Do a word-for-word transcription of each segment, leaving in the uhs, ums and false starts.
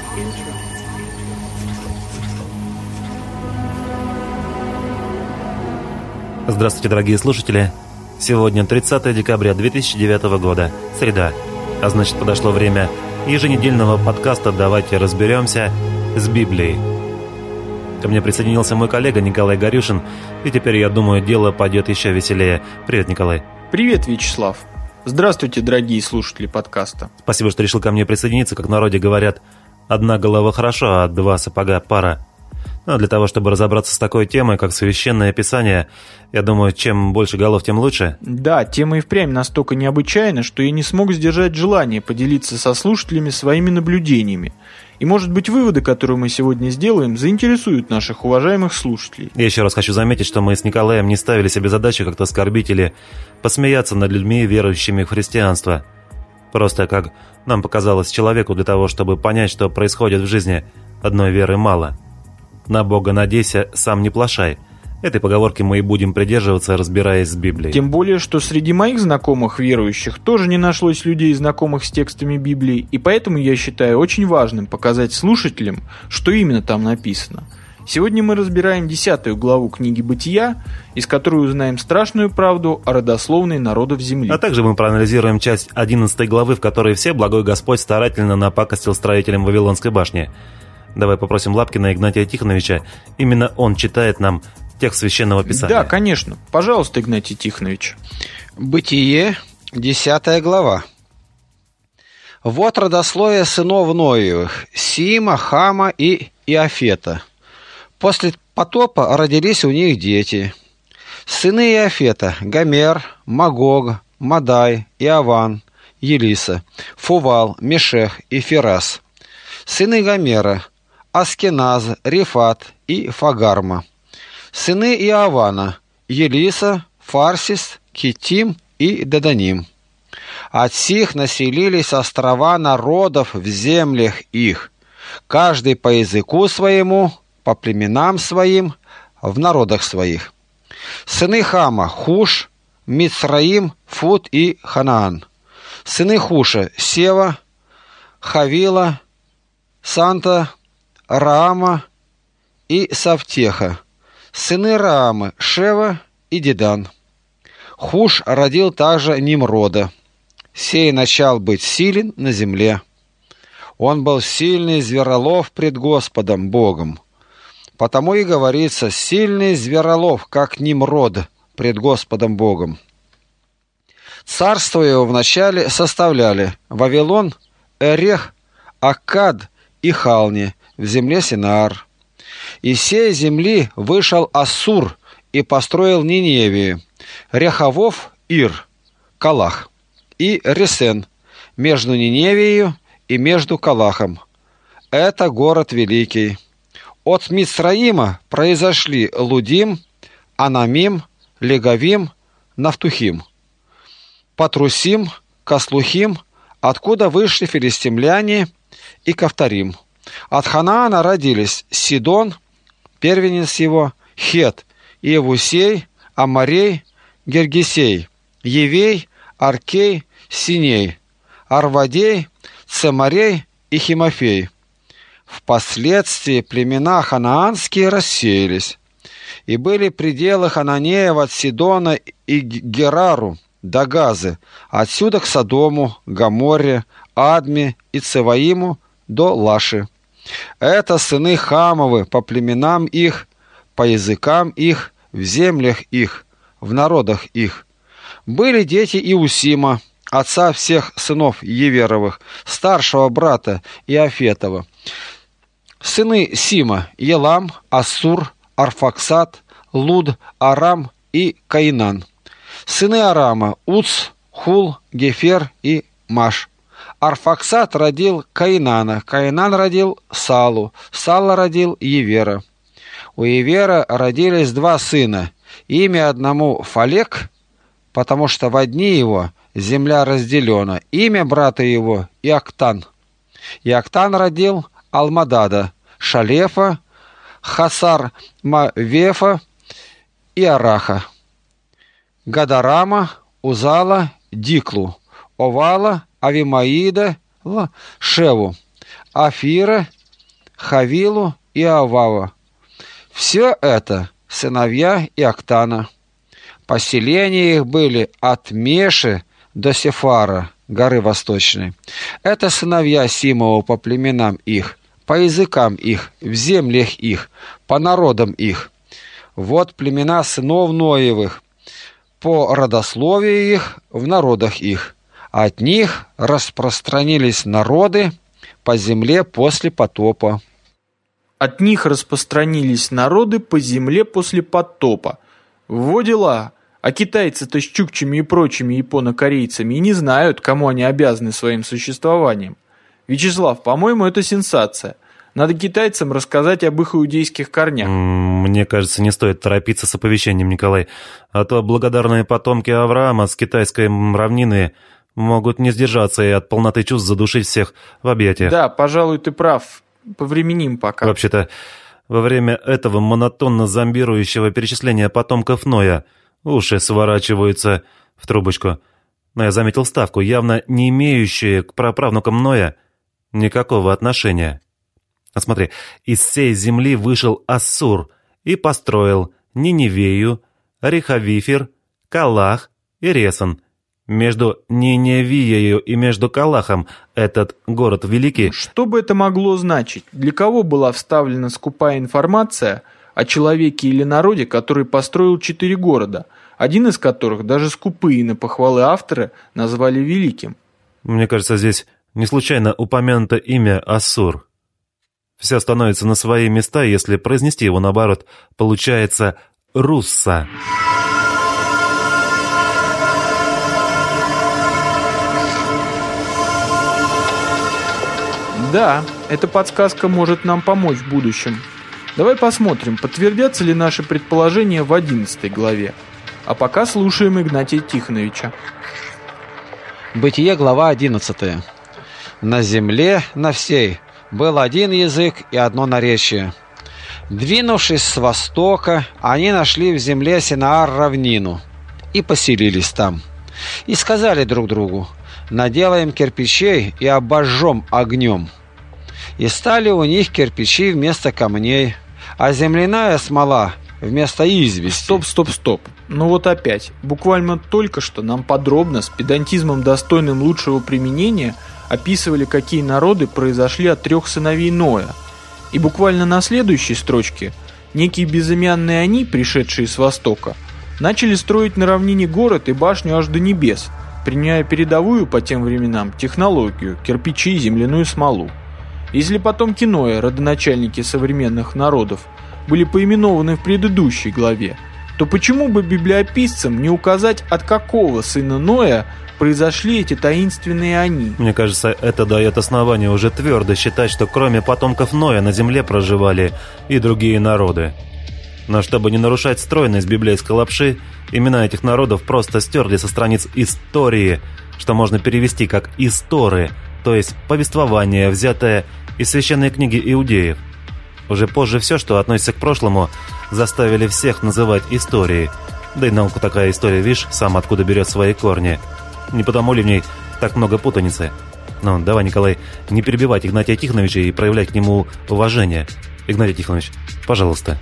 Здравствуйте, дорогие слушатели! Сегодня тридцатое декабря две тысячи девятого года, среда, а значит, подошло время еженедельного подкаста «Давайте разберемся» с Библией. Ко мне присоединился мой коллега Николай Горюшин, и теперь, я думаю, дело пойдет еще веселее. Привет, Николай. Привет, Вячеслав. Здравствуйте, дорогие слушатели подкаста. Спасибо, что решил ко мне присоединиться. Как в народе говорят, одна голова хорошо, а два сапога пара. Но для того, чтобы разобраться с такой темой, как Священное Писание, я думаю, чем больше голов, тем лучше. Да, тема и впрямь настолько необычайна, что я не смог сдержать желание поделиться со слушателями своими наблюдениями. И, может быть, выводы, которые мы сегодня сделаем, заинтересуют наших уважаемых слушателей. Я еще раз хочу заметить, что мы с Николаем не ставили себе задачу как-то оскорбить или посмеяться над людьми, верующими в христианство. Просто, как нам показалось, человеку для того, чтобы понять, что происходит в жизни, одной веры мало. «На Бога надейся, сам не плашай». Этой поговорки мы и будем придерживаться, разбираясь с Библией. Тем более, что среди моих знакомых верующих тоже не нашлось людей, знакомых с текстами Библии, и поэтому я считаю очень важным показать слушателям, что именно там написано. Сегодня мы разбираем десятую главу книги «Бытия», из которой узнаем страшную правду о родословной народов земли. А также мы проанализируем часть одиннадцатой главы, в которой Всеблагой Господь старательно напакостил строителям Вавилонской башни. Давай попросим Лапкина Игнатия Тихоновича, именно он читает нам текст Священного Писания. Да, конечно. Пожалуйста, Игнатий Тихонович. Бытие, десятая глава. Вот родословие сынов Ноевых, Сима, Хама и Иафета. После потопа родились у них дети. Сыны Иафета – Гомер, Магог, Мадай, Иаван, Елиса, Фувал, Мешех и Фирас. Сыны Гомера – Аскеназ, Рифат и Фагарма. Сыны Иавана – Елиса, Фарсис, Китим и Деданим. От сих населились острова народов в землях их, каждый по языку своему, по племенам своим, в народах своих. Сыны Хама – Хуш, Мицраим, Фут и Ханаан. Сыны Хуша – Сева, Хавила, Санта, Раама и Савтеха. Сыны Раамы – Шева и Дедан. Хуш родил также Нимрода. Сей начал быть силен на земле. Он был сильный зверолов пред Господом Богом. Потому и говорится: сильный зверолов, как Нимрод пред Господом Богом. Царство его вначале составляли Вавилон, Эрех, Аккад и Хални в земле Синаар. Из сей земли вышел Ассур и построил Ниневию, Рехавов, Ир, Калах и Ресен между Ниневией и между Калахом. Это город великий. От Мицраима произошли Лудим, Анамим, Легавим, Нафтухим, Патрусим, Каслухим, откуда вышли филистимляне, и Кавторим. От Ханаана родились Сидон, первенец его, Хет, Иевусей, Амарей, Гергесей, Евей, Аркей, Синей, Арвадей, Цемарей и Химофей. Впоследствии племена ханаанские рассеялись, и были пределы Хананеев от Сидона и Герару до Газы, отсюда к Содому, Гоморре, Адме и Цеваиму до Лаши. Это сыны Хамовы по племенам их, по языкам их, в землях их, в народах их. Были дети Иусима, отца всех сынов Еверовых, старшего брата Иафетова. Сыны Сима – Елам, Ассур, Арфаксад, Луд, Арам и Каинан. Сыны Арама – Уц, Хул, Гефер и Маш. Арфаксад родил Каинана, Каинан родил Салу, Сала родил Евера. У Евера родились два сына. Имя одному Фалек, потому что в одни его земля разделена. Имя брата его Иоктан. Иоктан родил Алмадада, Шалефа, Хасар Мавефа и Араха. Гадарама, Узала, Диклу, Овала, Авимаида, Шеву, Афира Хавилу и Авава. Все это сыновья Иоктана. Поселения их были от Меши до Сефара, горы Восточной. Это сыновья Симова по племенам их, по языкам их, в землях их, по народам их. Вот племена сынов Ноевых, по родословию их, в народах их. От них распространились народы по земле после потопа. От них распространились народы по земле после потопа. Во дела! А китайцы-то с чукчами и прочими японо-корейцами и не знают, кому они обязаны своим существованием. Вячеслав, по-моему, это сенсация. Надо китайцам рассказать об их иудейских корнях. Мне кажется, не стоит торопиться с оповещением, Николай. А то благодарные потомки Авраама с китайской равнины могут не сдержаться и от полноты чувств задушить всех в объятиях. Да, пожалуй, ты прав. Повременим пока. Вообще-то, во время этого монотонно зомбирующего перечисления потомков Ноя уши сворачиваются в трубочку. Но я заметил ставку, явно не имеющую к праправнукам Ноя никакого отношения. А смотри, из всей земли вышел Ассур и построил Ниневию, Рехавифер, Калах и Ресан. Между Ниневией и между Калахом этот город великий. Что бы это могло значить? Для кого была вставлена скупая информация о человеке или народе, который построил четыре города, один из которых даже скупые на похвалы авторы назвали великим? Мне кажется, здесь не случайно упомянуто имя Ассур. Все становится на свои места, если произнести его наоборот, получается «Русса». Да, эта подсказка может нам помочь в будущем. Давай посмотрим, подтвердятся ли наши предположения в одиннадцатой главе. А пока слушаем Игнатия Тихоновича. Бытие, глава одиннадцатая. На земле, на всей, был один язык и одно наречие. Двинувшись с востока, они нашли в земле Синаар равнину и поселились там. И сказали друг другу: наделаем кирпичей и обожжем огнем. И стали у них кирпичи вместо камней, а земляная смола вместо извести. Стоп, стоп, стоп. Ну вот опять. Буквально только что нам подробно, с педантизмом, достойным лучшего применения, описывали, какие народы произошли от трех сыновей Ноя. И буквально на следующей строчке некие безымянные они, пришедшие с востока, начали строить на равнине город и башню аж до небес, применяя передовую по тем временам технологию, кирпичи и земляную смолу. Если потомки Ноя, родоначальники современных народов, были поименованы в предыдущей главе, то почему бы библиописцам не указать, от какого сына Ноя произошли эти таинственные они? Мне кажется, это дает основание уже твердо считать, что кроме потомков Ноя на земле проживали и другие народы. Но чтобы не нарушать стройность библейской лапши, имена этих народов просто стерли со страниц истории, что можно перевести как «исторы», то есть повествование, взятое из священной книги иудеев. Уже позже все, что относится к прошлому, заставили всех называть историей. Да и наука такая история, видишь, сам откуда берет свои корни. Не потому ли в ней так много путаницы? Ну, давай, Николай, не перебивать Игнатия Тихоновича и проявлять к нему уважение. Игнатий Тихонович, пожалуйста.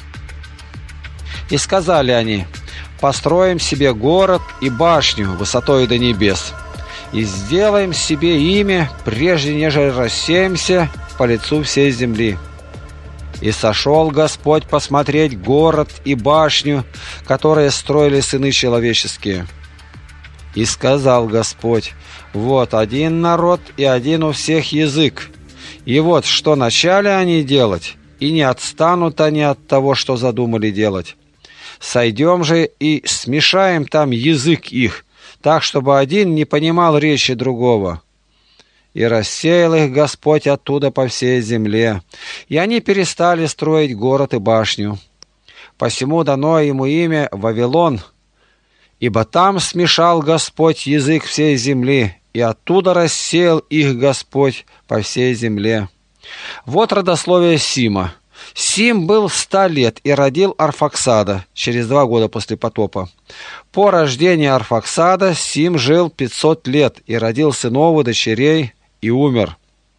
И сказали они: построим себе город и башню высотой до небес, и сделаем себе имя, прежде нежели рассеемся по лицу всей земли. И сошел Господь посмотреть город и башню, которые строили сыны человеческие. И сказал Господь: вот один народ и один у всех язык. И вот что начали они делать, и не отстанут они от того, что задумали делать. Сойдем же и смешаем там язык их, так, чтобы один не понимал речи другого. И рассеял их Господь оттуда по всей земле, и они перестали строить город и башню. Посему дано ему имя Вавилон, ибо там смешал Господь язык всей земли, и оттуда рассеял их Господь по всей земле. Вот родословие Сима. Сим был ста лет и родил Арфаксада через два года после потопа. По рождении Арфаксада Сим жил пятьсот лет и родил сынов и дочерей и умер.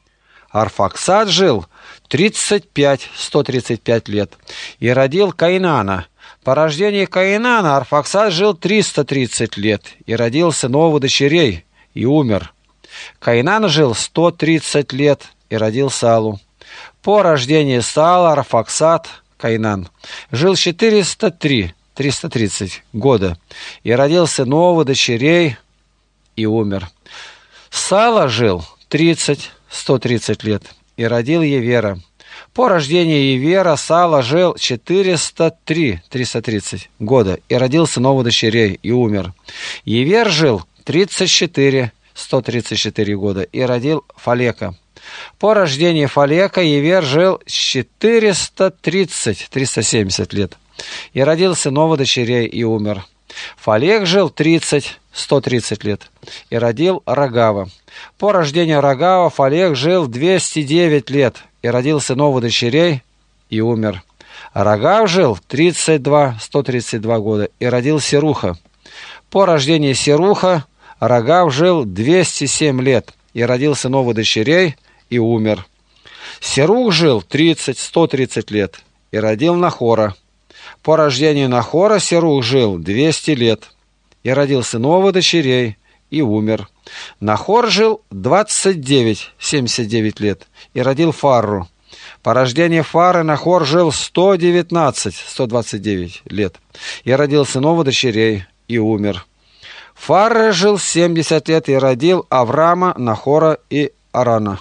Арфаксад жил тридцать пять, сто тридцать пять лет и родил Каинана. По рождении Каинана Арфаксад жил триста тридцать лет и родил сынов и дочерей и умер. Каинан жил сто тридцать лет и родил Салу. По рождении Сала Арфаксад, Каинан, жил четыреста три, триста тридцать года и родил сынов и дочерей и умер. Сала жил тридцать, сто тридцать лет и родил Евера. По рождении Евера Сала жил четыреста три, триста тридцать года и родил сынов и дочерей и умер. Евер жил тридцать четыре, сто тридцать четыре года и родил Фалека. По рождении Фалека Евер жил четыреста тридцать, триста семьдесят лет и родил сынов и дочерей и умер. Фалек жил тридцать, сто тридцать лет и родил Рогава. По рождению Рогава Фалек жил двести девять лет и родил сынов и дочерей и умер. Рогав жил тридцать два, сто тридцать два года и родил Серуха. По рождении Серуха Рогав жил двести семь лет и родил сынов и дочерей и умер. Серух жил тридцать, сто тридцать лет и родил Нахора. По рождению Нахора Серух жил двести лет и родил сынов и дочерей и умер. Нахор жил двадцать девять, семьдесят девять лет и родил Фарру. По рождению Фары Нахор жил сто девятнадцать, сто двадцать девять лет и родил сынов и дочерей и умер. Фарра жил семьдесят лет и родил Авраама, Нахора и Арана.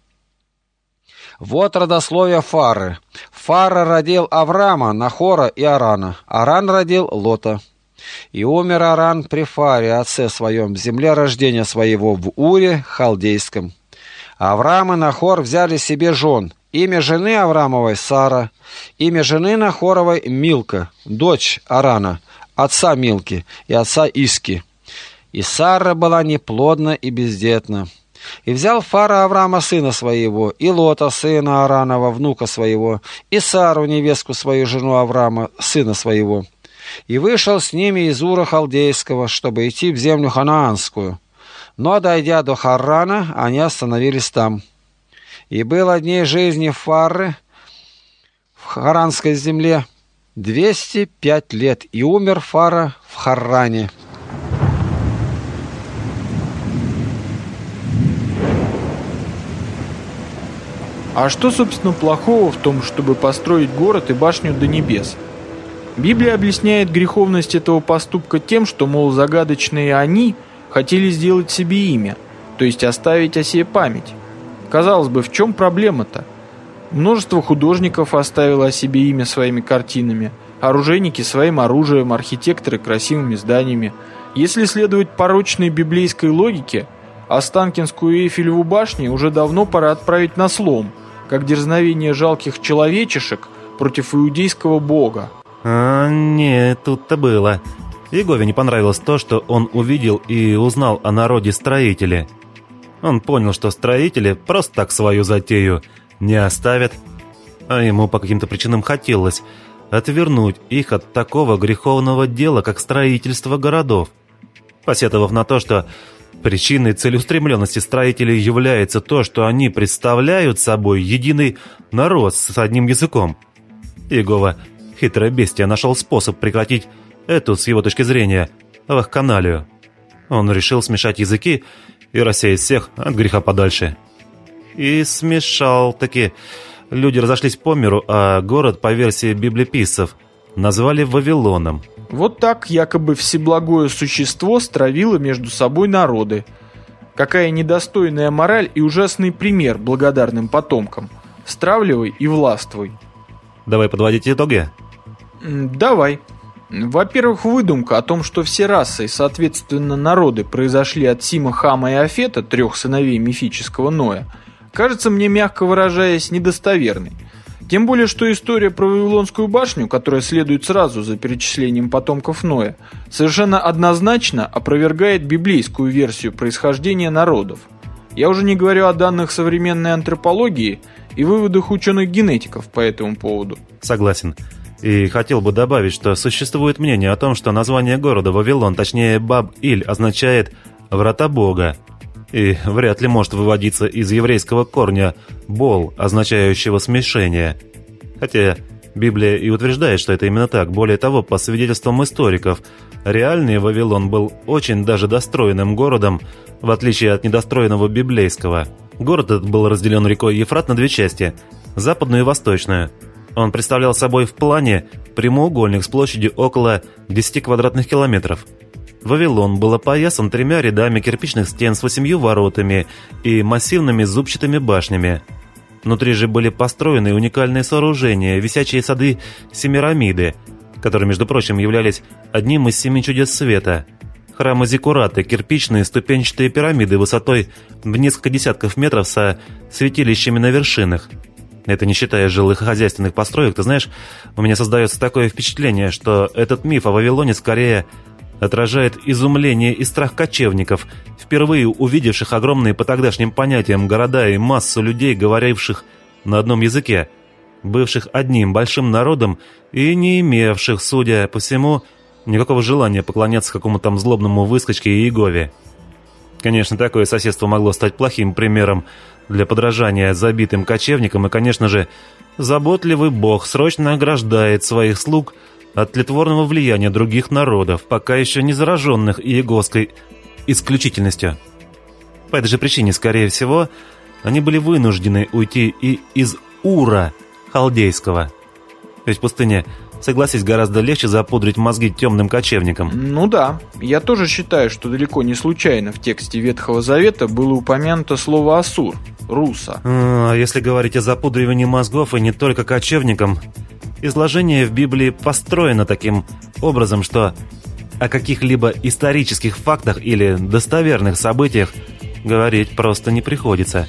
Вот родословие Фары. Фара родил Авраама, Нахора и Арана. Аран родил Лота. И умер Аран при Фаре, отце своем, в земле рождения своего, в Уре Халдейском. Авраам и Нахор взяли себе жен. Имя жены Авраамовой Сара, имя жены Нахоровой Милка, дочь Арана, отца Милки и отца Иски. И Сара была неплодна и бездетна. И взял Фара Авраама сына своего, и Лота сына Аранова, внука своего, и Сару невестку свою, жену Авраама, сына своего. И вышел с ними из Ура Халдейского, чтобы идти в землю ханаанскую. Но, дойдя до Харрана, они остановились там. И было дней жизни Фары в харанской земле двести пять лет, и умер Фара в Харране. А что, собственно, плохого в том, чтобы построить город и башню до небес? Библия объясняет греховность этого поступка тем, что, мол, загадочные они хотели сделать себе имя, то есть оставить о себе память. Казалось бы, в чем проблема-то? Множество художников оставило о себе имя своими картинами, оружейники своим оружием, архитекторы красивыми зданиями. Если следовать порочной библейской логике, Останкинскую и Эйфелеву башни уже давно пора отправить на слом, как дерзновение жалких человечешек против иудейского бога. А, нет, тут-то было. Иегове не понравилось то, что он увидел и узнал о народе-строителе. Он понял, что строители просто так свою затею не оставят, а ему по каким-то причинам хотелось отвернуть их от такого греховного дела, как строительство городов. Посетовав на то, что причиной целеустремленности строителей является то, что они представляют собой единый народ с одним языком, Иегова, хитрое бестия, нашел способ прекратить эту, с его точки зрения, вакханалию. Он решил смешать языки и рассеять всех от греха подальше. И смешал-таки. Люди разошлись по миру, а город, по версии библеписцев, назвали Вавилоном. Вот так якобы всеблагое существо стравило между собой народы. Какая недостойная мораль и ужасный пример благодарным потомкам. Стравливай и властвуй. Давай подводить итоги? Давай. Во-первых, выдумка о том, что все расы и, соответственно, народы произошли от Сима, Хама и Афета, трех сыновей мифического Ноя, кажется мне, мягко выражаясь, недостоверной. Тем более, что история про Вавилонскую башню, которая следует сразу за перечислением потомков Ноя, совершенно однозначно опровергает библейскую версию происхождения народов. Я уже не говорю о данных современной антропологии и выводах ученых-генетиков по этому поводу. Согласен. И хотел бы добавить, что существует мнение о том, что название города Вавилон, точнее Баб-Иль, означает «врата Бога». и вряд ли может выводиться из еврейского корня «бол», означающего «смешение». Хотя Библия и утверждает, что это именно так. Более того, по свидетельствам историков, реальный Вавилон был очень даже достроенным городом, в отличие от недостроенного библейского. Город этот был разделен рекой Ефрат на две части – западную и восточную. Он представлял собой в плане прямоугольник с площадью около десяти квадратных километров. Вавилон был опоясан тремя рядами кирпичных стен с восемью воротами и массивными зубчатыми башнями. Внутри же были построены уникальные сооружения, висячие сады Семирамиды, которые, между прочим, являлись одним из семи чудес света. Храмы Зиккураты, кирпичные ступенчатые пирамиды высотой в несколько десятков метров со святилищами на вершинах. Это не считая жилых и хозяйственных построек. Ты знаешь, у меня создается такое впечатление, что этот миф о Вавилоне скорее отражает изумление и страх кочевников, впервые увидевших огромные по тогдашним понятиям города и массу людей, говоривших на одном языке, бывших одним большим народом и не имевших, судя по всему, никакого желания поклоняться какому-то там злобному выскочке Иегове. Конечно, такое соседство могло стать плохим примером для подражания забитым кочевникам, и, конечно же, заботливый Бог срочно ограждает своих слуг от тлетворного влияния других народов, пока еще не зараженных иеговской исключительностью. По этой же причине, скорее всего, они были вынуждены уйти и из Ура халдейского. Ведь в пустыне, согласись, гораздо легче запудрить мозги темным кочевникам. Ну да, я тоже считаю, что далеко не случайно в тексте Ветхого Завета было упомянуто слово «Ассур», «руса». А если говорить о запудривании мозгов и не только кочевникам, изложение в Библии построено таким образом, что о каких-либо исторических фактах или достоверных событиях говорить просто не приходится.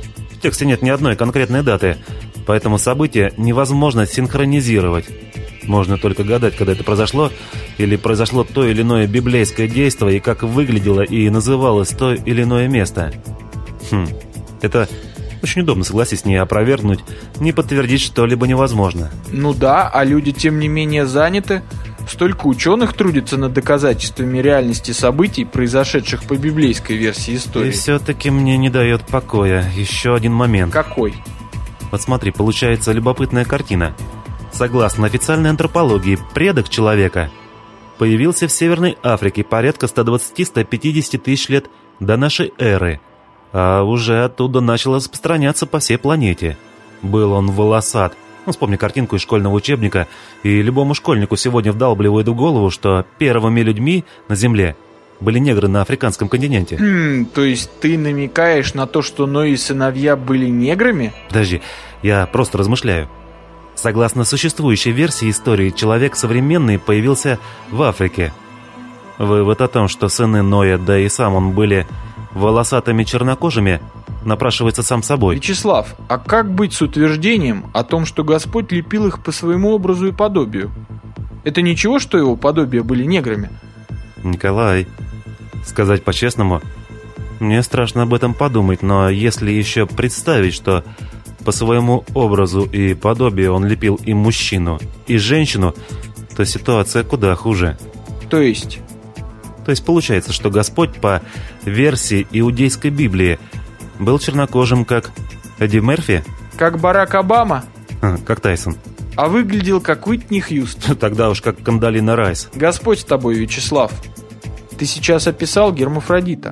В тексте нет ни одной конкретной даты, поэтому события невозможно синхронизировать. Можно только гадать, когда это произошло, или произошло то или иное библейское действие, и как выглядело и называлось то или иное место. Хм, это очень удобно, согласись, не опровергнуть, не подтвердить что-либо невозможно. Ну да, а люди тем не менее заняты. Столько ученых трудится над доказательствами реальности событий, произошедших по библейской версии истории. И все-таки мне не дает покоя еще один момент. Какой? Вот смотри, получается любопытная картина. Согласно официальной антропологии, предок человека появился в Северной Африке порядка сто двадцать - сто пятьдесят тысяч лет до нашей эры, а уже оттуда начал распространяться по всей планете. Был он волосат. Ну, вспомни картинку из школьного учебника, и любому школьнику сегодня вдалбливают в голову, что первыми людьми на Земле были негры на африканском континенте. Хм, то есть ты намекаешь на то, что Ной и сыновья были неграми? Подожди, я просто размышляю. Согласно существующей версии истории, человек современный появился в Африке. Вывод о том, что сыны Ноя, да и сам он были волосатыми чернокожими, напрашивается сам собой. Вячеслав, а как быть с утверждением о том, что Господь лепил их по своему образу и подобию? Это ничего, что его подобия были неграми? Николай, сказать по-честному, мне страшно об этом подумать, но если еще представить, что по своему образу и подобию он лепил и мужчину, и женщину, то ситуация куда хуже. То есть? То есть получается, что Господь по версии иудейской Библии был чернокожим, как Эдди Мерфи? Как Барак Обама? А, как Тайсон. А выглядел как Уитни Хьюстон. Тогда уж как Кандалина Райс. Господь с тобой, Вячеслав. Ты сейчас описал Гермафродита.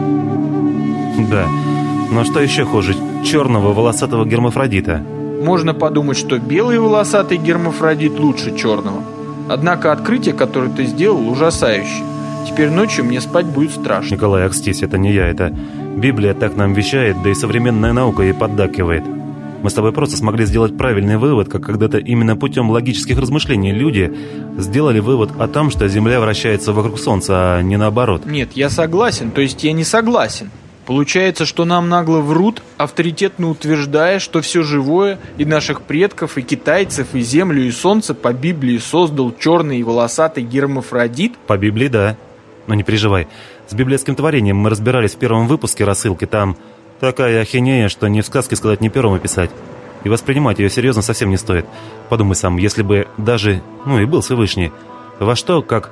Да. Но что еще хуже черного волосатого Гермафродита? Можно подумать, что белый волосатый Гермафродит лучше черного. Однако открытие, которое ты сделал, ужасающее. Теперь ночью мне спать будет страшно. Николай, окстись, это не я, это Библия так нам вещает, да и современная наука ей поддакивает. Мы с тобой просто смогли сделать правильный вывод, как когда-то именно путем логических размышлений люди сделали вывод о том, что Земля вращается вокруг Солнца, а не наоборот. Нет, я согласен, то есть я не согласен. Получается, что нам нагло врут, авторитетно утверждая, что все живое, и наших предков, и китайцев, и Землю, и Солнце по Библии создал черный и волосатый Гермафродит? По Библии, да. Но не переживай. С библейским творением мы разбирались в первом выпуске рассылки. Там такая ахинея, что ни в сказке сказать, ни пером описать. И воспринимать ее серьезно совсем не стоит. Подумай сам, если бы даже, ну и был Всевышний, во что, как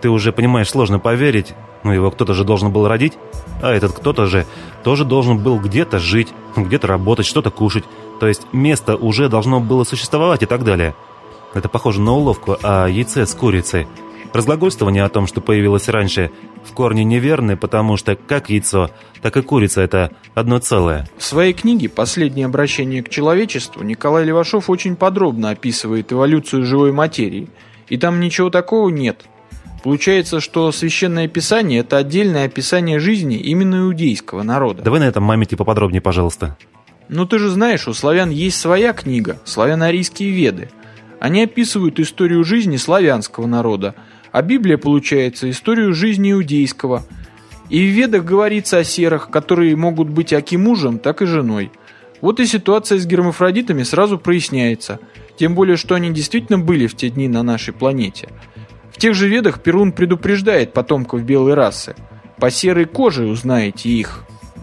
ты уже понимаешь, сложно поверить. Ну, его кто-то же должен был родить, а этот кто-то же тоже должен был где-то жить, где-то работать, что-то кушать. То есть место уже должно было существовать и так далее. Это похоже на уловку о яйце с курицей. Разглагольствование о том, что появилось раньше, в корне неверны, потому что как яйцо, так и курица – это одно целое. В своей книге «Последнее обращение к человечеству» Николай Левашов очень подробно описывает эволюцию живой материи. И там ничего такого нет. Получается, что Священное Писание – это отдельное описание жизни именно иудейского народа. Давай на этом мамите поподробнее, пожалуйста. Ну ты же знаешь, у славян есть своя книга – славяно-арийские Веды. Они описывают историю жизни славянского народа, а Библия, получается, историю жизни иудейского. И в Ведах говорится о серах, которые могут быть как и мужем, так и женой. Вот и ситуация с гермафродитами сразу проясняется. Тем более, что они действительно были в те дни на нашей планете. В тех же Ведах Перун предупреждает потомков белой расы. По серой коже узнаете их.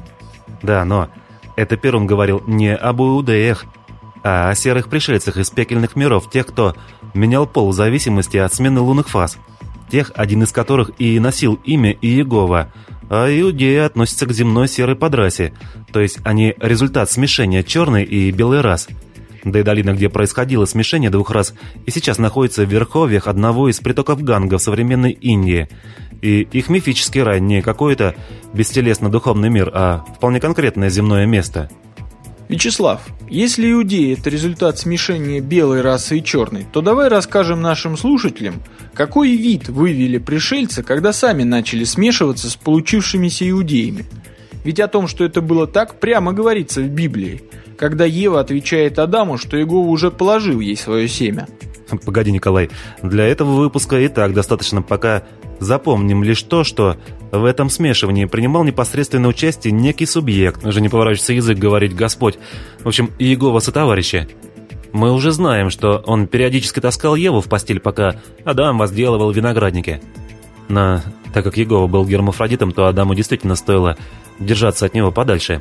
Да, но это Перун говорил не об иудеях, а о серых пришельцах из пекельных миров, тех, кто менял пол в зависимости от смены лунных фаз. Тех, один из которых и носил имя Иегова, а иудеи относятся к земной серой подрасе, то есть они результат смешения черной и белой рас. Да и долина, где происходило смешение двух рас, и сейчас находится в верховьях одного из притоков Ганга в современной Индии. И их мифический рай не какой-то бестелесно-духовный мир, а вполне конкретное земное место. Вячеслав, если иудеи – это результат смешения белой расы и черной, то давай расскажем нашим слушателям, какой вид вывели пришельцы, когда сами начали смешиваться с получившимися иудеями. Ведь о том, что это было так, прямо говорится в Библии, когда Ева отвечает Адаму, что Иегова уже положил ей свое семя. Погоди, Николай, для этого выпуска и так достаточно пока запомним лишь то, что в этом смешивании принимал непосредственное участие некий субъект. Уже не поворачивается язык говорить Господь. В общем, Иегова сотоварищи. Мы уже знаем, что он периодически таскал Еву в постель, пока Адам возделывал виноградники. Но так как Иегова был гермафродитом, то Адаму действительно стоило держаться от него подальше.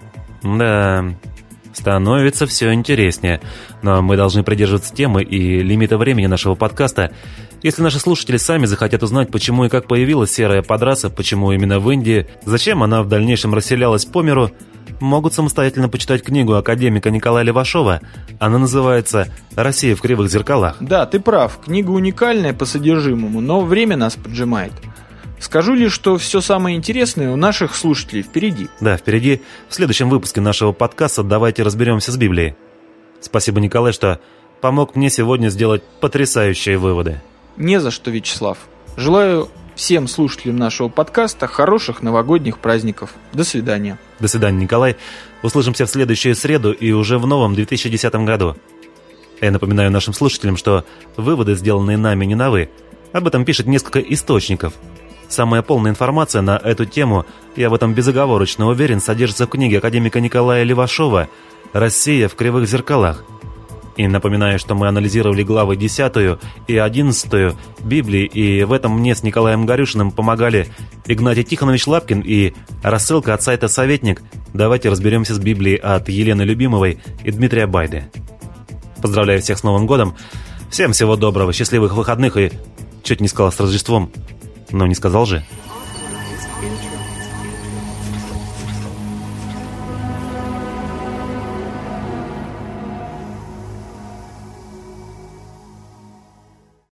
Да, становится все интереснее. Но мы должны придерживаться темы и лимита времени нашего подкаста. Если наши слушатели сами захотят узнать, почему и как появилась серая подраса, почему именно в Индии, зачем она в дальнейшем расселялась по миру, могут самостоятельно почитать книгу академика Николая Левашова. Она называется «Россия в кривых зеркалах». Да, ты прав, книга уникальная по содержимому, но время нас поджимает. Скажу лишь, что все самое интересное у наших слушателей впереди. Да, впереди. В следующем выпуске нашего подкаста давайте разберемся с Библией. Спасибо, Николай, что помог мне сегодня сделать потрясающие выводы. Не за что, Вячеслав. Желаю всем слушателям нашего подкаста хороших новогодних праздников. До свидания. До свидания, Николай. Услышимся в следующую среду и уже в новом две тысячи десятом году. Я напоминаю нашим слушателям, что выводы, сделанные нами, не новы. Об этом пишет несколько источников. Самая полная информация на эту тему, я в этом безоговорочно уверен, содержится в книге академика Николая Левашова «Россия в кривых зеркалах». И напоминаю, что мы анализировали главы десятую и одиннадцатую Библии, и в этом мне с Николаем Горюшиным помогали Игнатий Тихонович Лапкин и рассылка от сайта «Советник». Давайте разберемся с Библией от Елены Любимовой и Дмитрия Байды. Поздравляю всех с Новым годом. Всем всего доброго, счастливых выходных и чуть не сказал с Рождеством, но не сказал же.